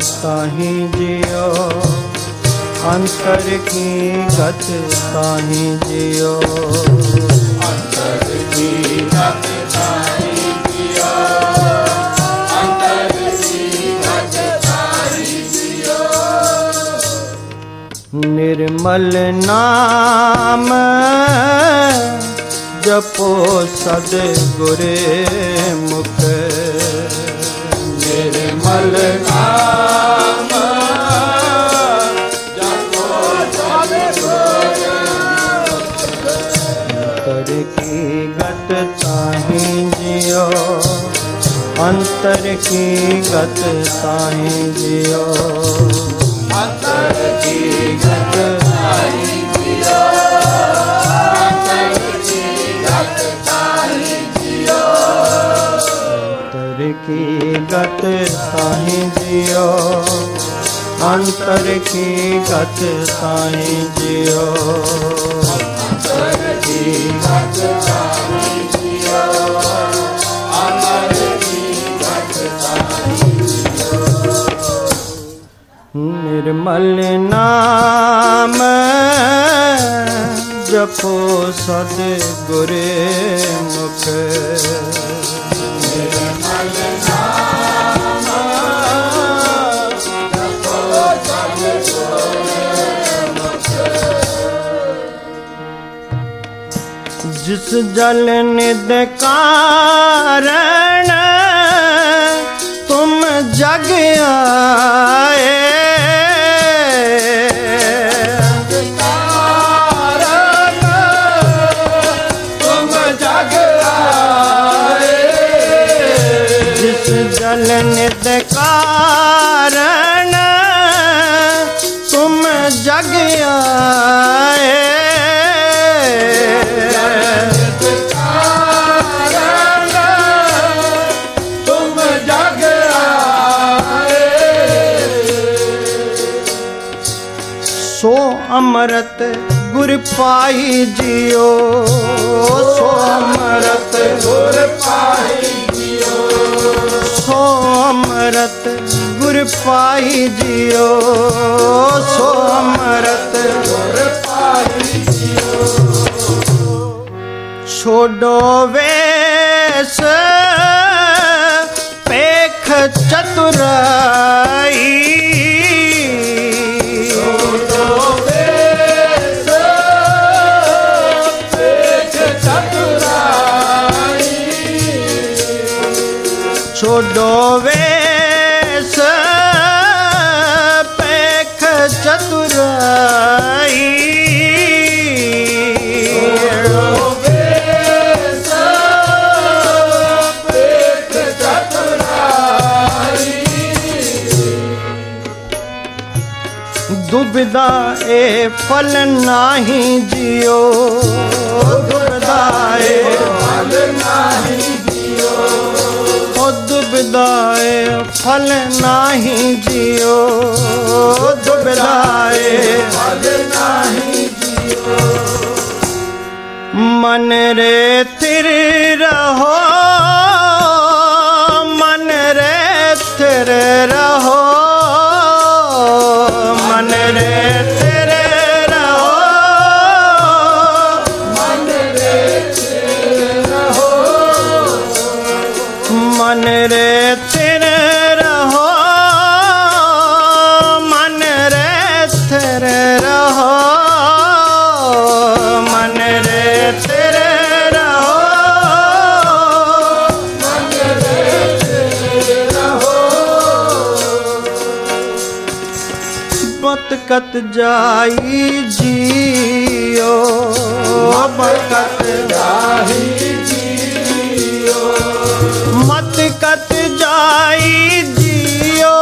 ताहि जियो, अंतर की गत ताहि जियो, अंतर की गत ताहि जियो, अंतर की गत ताहि जियो। निर्मल नाम जपो सद्गुर मुख, निर्मल नाम जपो सद्गुर मुख, अंतर की गत ताहि जियो, अंतर की गत ताहि जियो, अंतर की गत ताहि जियो, अंतर की गत ताहि जियो, अंतर की गत ताहि जियो, अंतर की गत ताहि जियो, अंतर की गत ताहि जियो, अंतर की गत ताहि जियो। निर्मल नाम जपो सद्गुर मुख, निर्मल नाम जपो सद्गुर मुख, जिस जल निध कारण तुम जग आए, जल निध कारण तुम जग आए, तुम जग आए, सो अमृत गुर पाई जियो, सो अमृत गुर पाई जियो, सो अमृत गुर पाई जियो, सो अमृत गुर पाई जियो, छोड़ो वेश पेख चतुराई, छोड़ो वेश पेख चतुराई, छोड़ो वेश पेख चतुराई, छोड़ो वेश पेख चतुराई, दुविधा ए फल नाही जियो, दुविधा ए फल नाही जियो, ओ दुविधा ए फल नाही जियो, दुविधा ए फल नाही जियो, मन रे थिर रहो, मन रे थिर रहो, मन रे थिर रहो, मन रे थिर रहो, मन रे थिर रहो, मन रे थिर रहो, मन रे थिर रहो, मन रे थिर रहो, मत कत जाई जियो, बरकत जाही जियो, मत कत जाई जियो,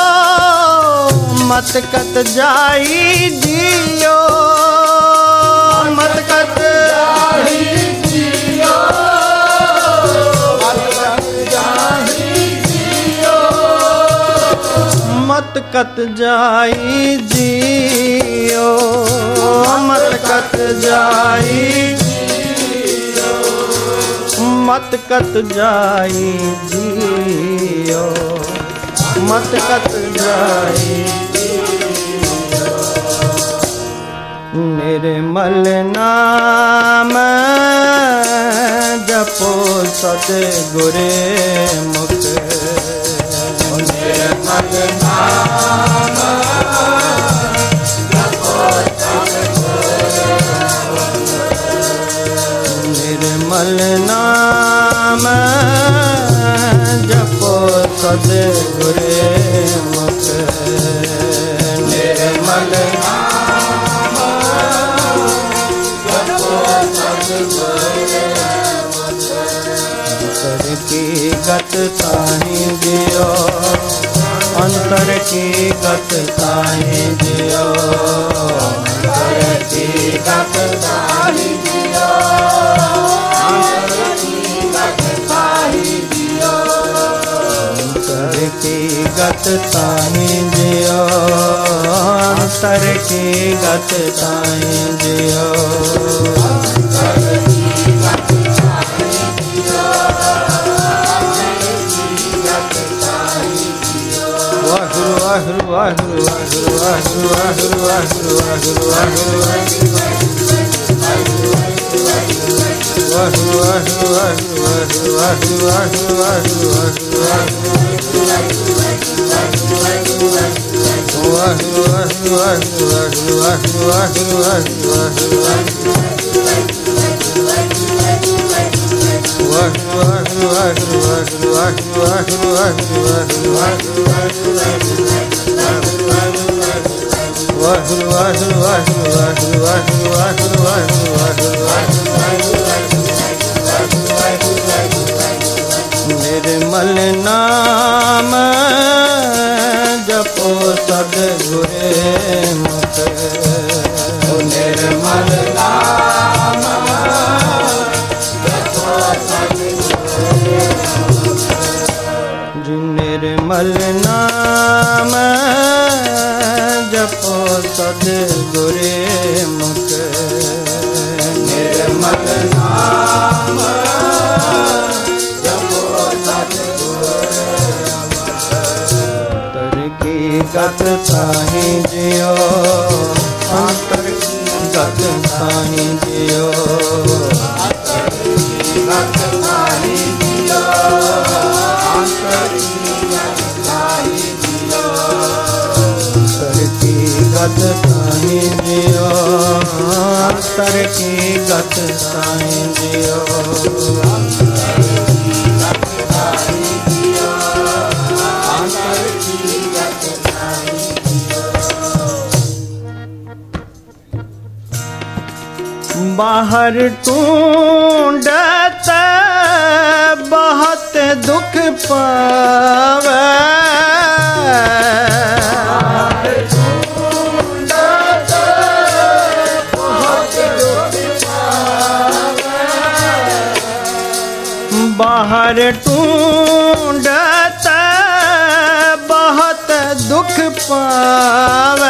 मत कत जाई जियो, मत कत जाही जियो, बरकत जाही जियो, मत कत जाई जियो, मत कत जाई जियो, मत कत जाई जियो, मत कत जाहि निर्मल नाम जपो सतगुरे मुख निर्मल नाम जपो निर्मल नाम जपो सतगुरे मुख निर्मल नाम जपो सतगुरे मुख अंतर की गत ताहि जियो अंतर की गत ताहि जियो अंतर की गत ताहि जियो अंतर की गत ताहि जियो अंतर की गत ताहि जियो अंतर की गत ताहि जियो अंतर की गत ताहि जियो वाहिगुरु वाहिगुरु वाहिगुरु वाहिगुरु वाहिगुरु वाहिगुरु वाहिगुरु वाहिगुरु वाहिगुरु वाहिगुरु वाहिगुरु वाहिगुरु वाहिगुरु निर्मल नाम जपो सद्गुरे मुख निर्मल नाम जपो सद्गुरे मुख निर्मल नाम जपो सद्गुरे मुख निर्मल नाम गत ताहि जियो अंतर की गत ताहि जियो अंतर की गत ताहि जियो अंतर की गत ताहि जियो अंतर की गत ताहि जियो अंतर की गत ताहि जियो अंतर की गत ताहि जियो अंतर की गत बाहर ढूंढत बहुत दुख पावे बाहर ढूंढत बहुत दुख पावे बाहर ढूंढत बहुत दुख पावे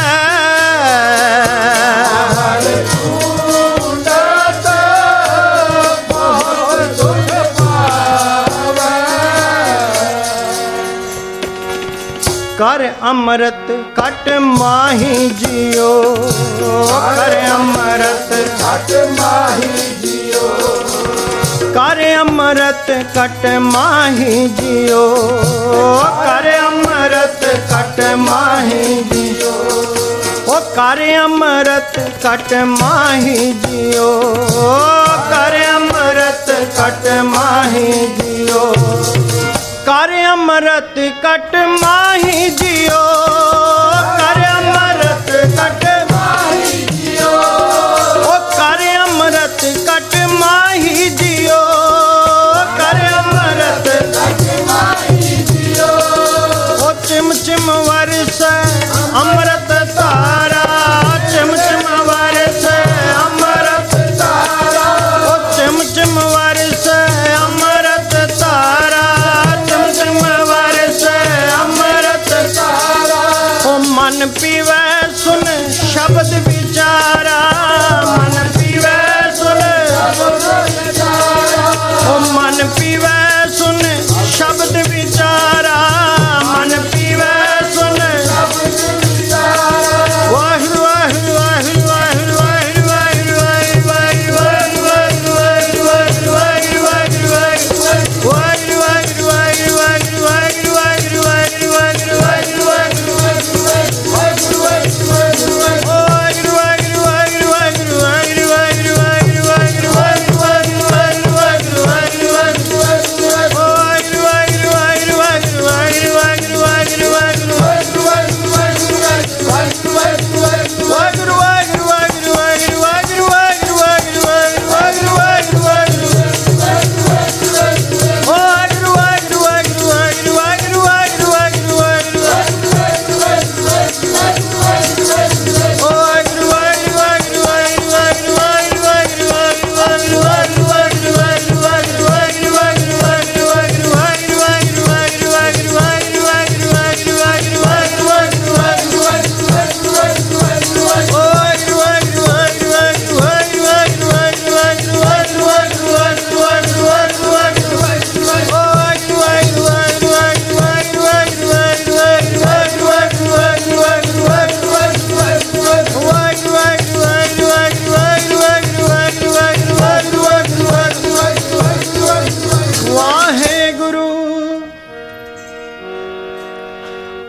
कर अमृत कट माही जियो कर अमृत कट माही जियो कर अमृत कट माही जियो कर अमृत कट माही जियो ओ कर अमृत कट माही जियो कर अमृत कट माही जियो कर अमृत कट माही जियो कर अमृत कट माही जियो ओ कर अमृत कट माही जियो कर अमृत कट माही जियो ओ चिम चिम वर्ष अमृत तारा चिम चिम वर्ष अमृत तारा ओ चिम चिम वर्ष अमृत तारा चिम चिम वर्ष अमृत तारा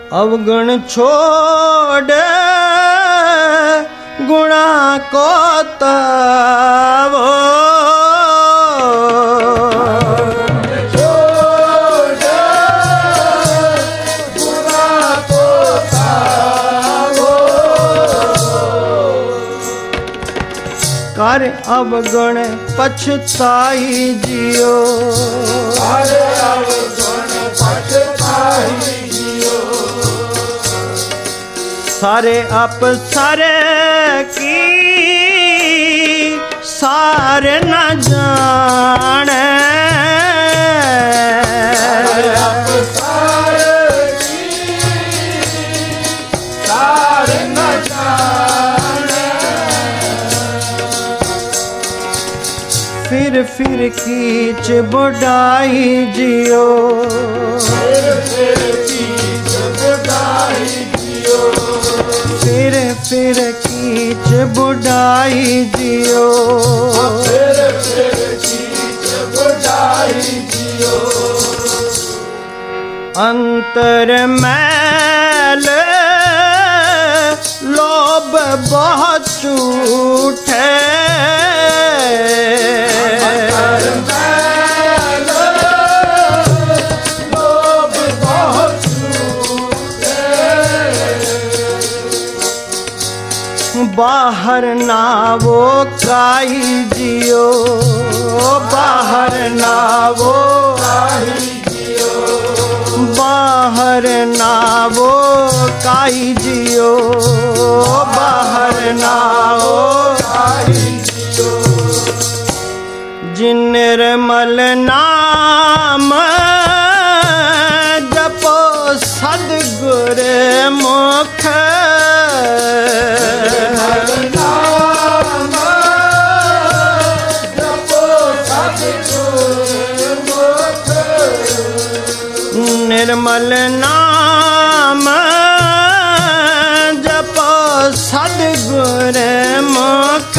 अवगुण छोड़ गुणा को तावो, गुणा को तावो। कर अवगुण पछताई जियो, कर अवगुण पछताई जियो। सारे अपसर की सारे न जाने, सारे अपसर की सारे न जाने। फिर कीच बुढ़ाई जियो, फिर कीच बुढ़ाई जियो। फिर कीच बुढ़ाई जियो, फिर कीच बुढ़ाई जियो। अंतर मैल लोभ बहुत झूठे, बाहर ना वो काई जियो, बाहर ना वो काई जियो। बाहर ना वो काई जियो, बाहर ना वो काई जियो। जिन निर्मल नाम जपो सदगुर मुख, निर्मल नाम जपो सदगुर मुख,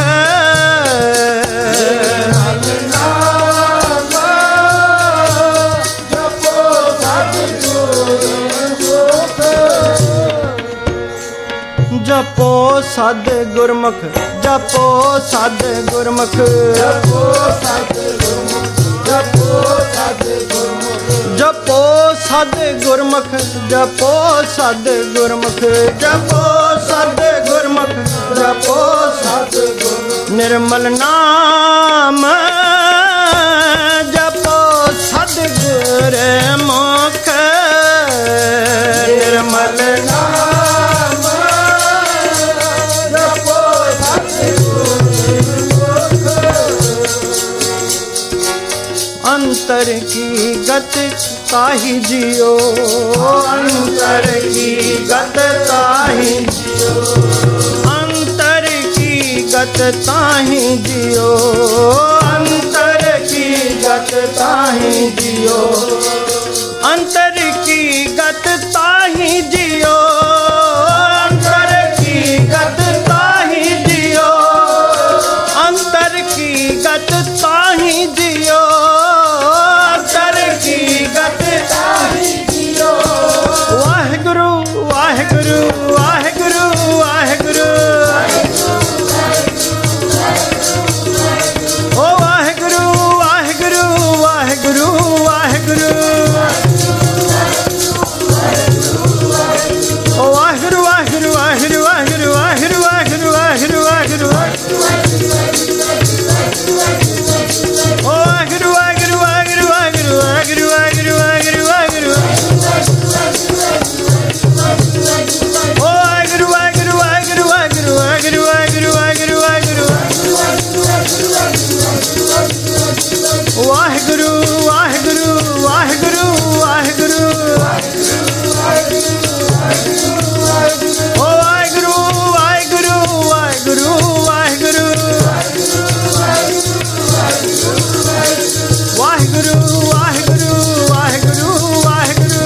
जपो सद गुरमुख, जपो सद गुरमुख, जपो सद गुरमुख, जपो सद गुरमुख। जपो सद गुरमुख, जपो सद गुरमुख, जपो सद गुरमुख, जपो सद गुरमुख। निर्मल नाम जपो सदगुर मुख, निर्मल नाम जपो सदगुर मुख। अंतर की गत ताहि जियो, अंतर की गत ताहि जियो, अंतर की गत ताहि जियो, अंतर की गत ताहि जियो, अंतर की गत ताहि जियो, अंतर की गत ताहि जियो, अंतर की गत ताहि जियो, अंतर की गत ताहि जियो। वाहिगुरु वाहिगुरु वाहिगुरु वाहिगुरु, ओ वाहिगुरु वाहिगुरु वाहिगुरु वाहिगुरु, ओ वाहिगुरु वाहिगुरु वाहिगुरु वाहिगुरु वाहिगुरु वाहिगुरु वाहिगुरु वाहिगुरु, ओ वाहिगुरु वाहिगुरु वाहिगुरु वाहिगुरु वाहिगुरु वाहिगुरु वाहिगुरु वाहिगुरु, ओ वाहिगुरु वाहिगुरु वाहिगुरु वाहिगुरु वाहिगुरु वाहिगुरु वाहिगुरु वाहिगुरु, वाहिगुरु वाहिगुरु वाहिगुरु वाहिगुरु, ओ वाहिगुरु वाहिगुरु वाहिगुरु वाहिगुरु, वाहिगुरु वाहिगुरु वाहिगुरु वाहिगुरु,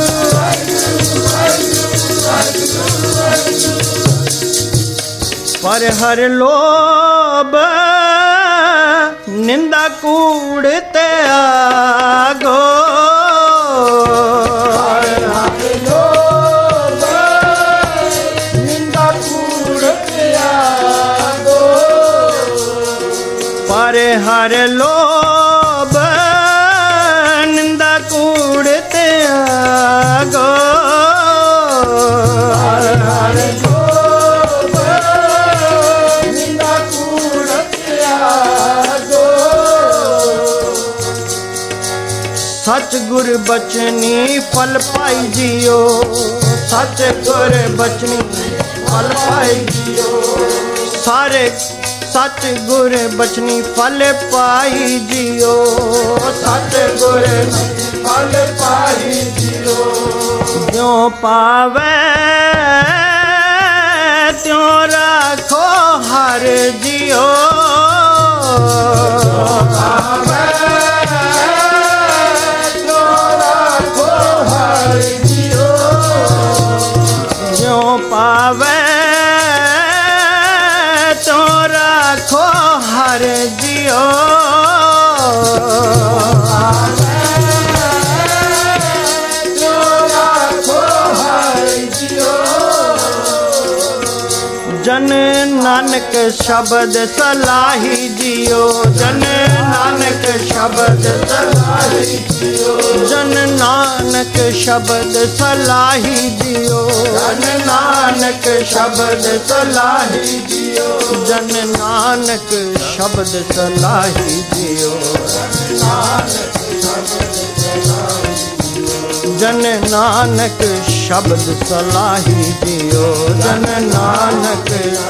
पर हर लोभ निंदा कूड़ते आगो, पर हर लोभ पर हर लोभ निंदा कूड़ त्यागो हर हर लोभ निंदा कूड़ त्यागो सच गुर बचनी फल पाई जियो सच गुर बचनी फल पाई जियो सारे सच गुर बचनी फल पाई जियो सच गुर फल पाई जियो ज्यों पावे त्यों राखो हर जियो पावे जो राखो हर जियो ज्यों पावे त्यों राखो हर जियो जो राखो हर जियो जन नानक शब्द सलाही जियो जन नानक शब्द सलाही जियो जन नानक शब्द सलाही जियो जन नानक शब्द सलाही जियो जन नानक शब्द सलाही जियो जन नानक शब्द सलाही जियो जन नानक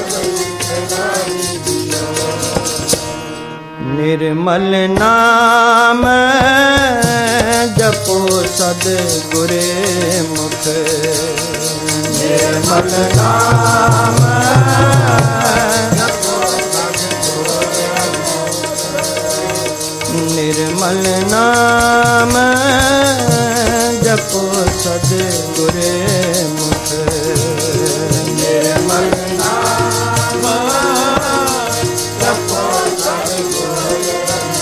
निर्मल नाम जपो सद गुरे मुख निर्मल नाम निर्मल नाम जपो सद गुरे मुख निर्मल नाम जपो सद गुरे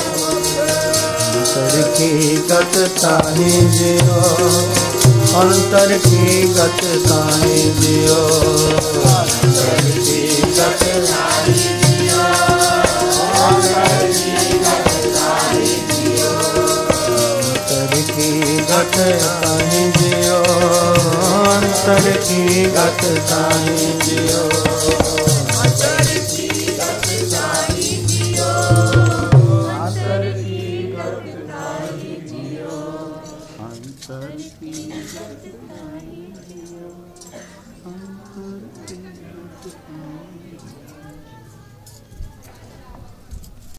अंतर की गत ताहि जियो अंतर की गत ताहि जियो अंतर की गत ताहि जियो अंतर की गत ताहि जियो अंतर की गत ताहि जियो अंतर की गत ताहि जियो अंतर की गत ताहि जियो अंतर की गत ताहि जियो अंतर की गत ताहि जियो अंतर की गत ताहि